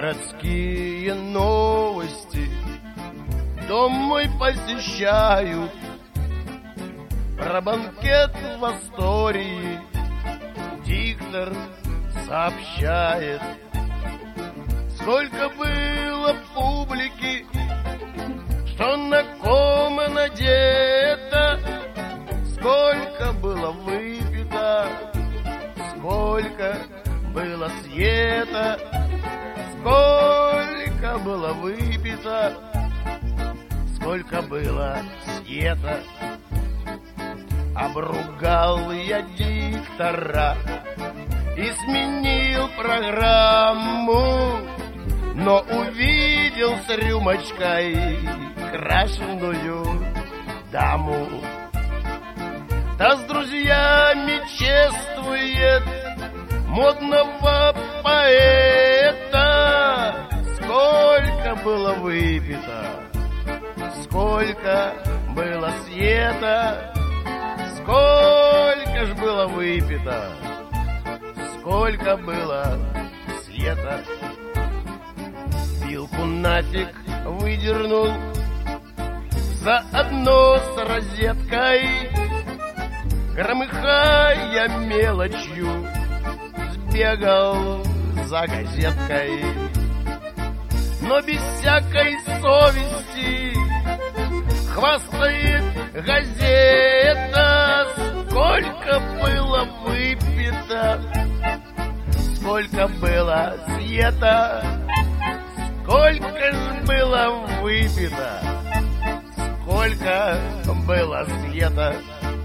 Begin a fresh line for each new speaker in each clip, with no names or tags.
Городские новости дом мой посещают. Про банкет в Астории диктор сообщает. Сколько было публики, что на ком надето, сколько было выпито, сколько было света, сколько было выпито, сколько было света. Обругал я диктора и сменил программу, но увидел с рюмочкой крашеную даму. Та с друзьями чествует модного поэта. Сколько было выпито, сколько было света, сколько ж было выпито, сколько было света. Вилку нафиг выдернул, заодно с розеткой, громыхая мелочью, сбегал за газеткой. Но без всякой совести хвастает газета. Сколько было выпито, сколько было света, сколько ж было выпито, сколько было света.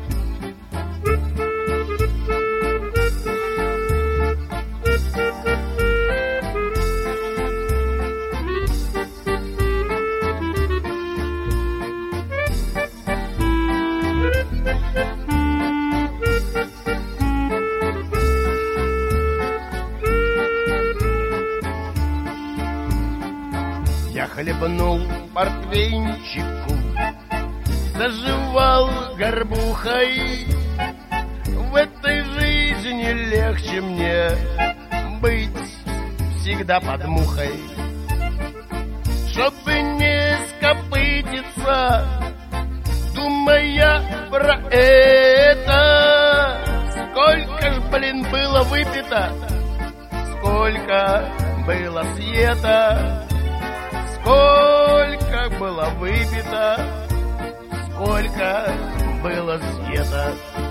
Я хлебнул портвейнчику, заживал горбухой. В этой жизни легче мне быть всегда под мухой. Чтобы не скопытиться, думая про это, сколько ж, блин, было выпито, сколько было света, сколько было выпито, сколько было света.